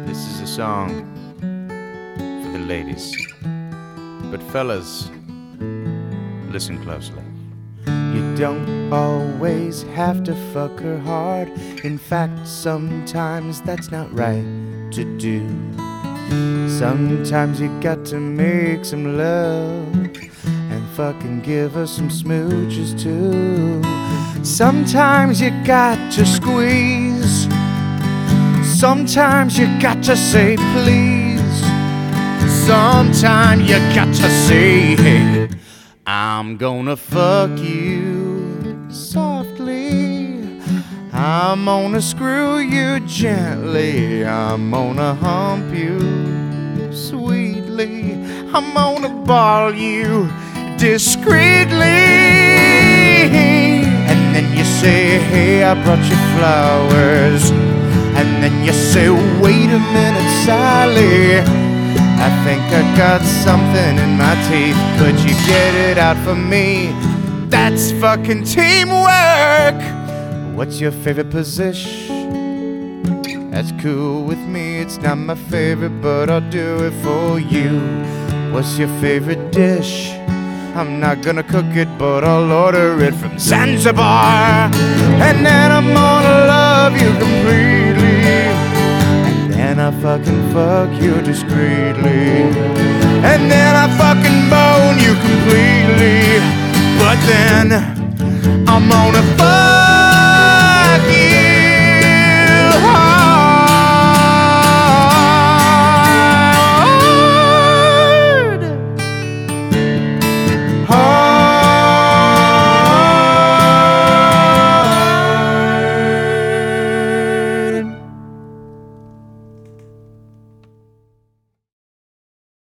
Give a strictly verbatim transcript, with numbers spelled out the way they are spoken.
This is a song for the ladies. But fellas, listen closely. You don't always have to fuck her hard. In fact, sometimes that's not right to do. Sometimes you got to make some love and fucking give her some smooches too. Sometimes you got to squeeze. Sometimes you got to say please. Sometimes you got to say, hey, I'm gonna fuck you softly. I'm gonna screw you gently. I'm gonna hump you sweetly. I'm gonna ball you discreetly. And then you say, hey, I brought you flowers. And then you say, wait a minute, Sally, I think I got something in my teeth. Could you get it out for me? That's fucking teamwork. What's your favorite position? That's cool with me. It's not my favorite, but I'll do it for you. What's your favorite dish? I'm not gonna cook it, but I'll order it from Zanzibar. And then I'm gonna love you completely. And then I fucking fuck you discreetly. And then I fucking bone you completely. But then I'm gonna fuck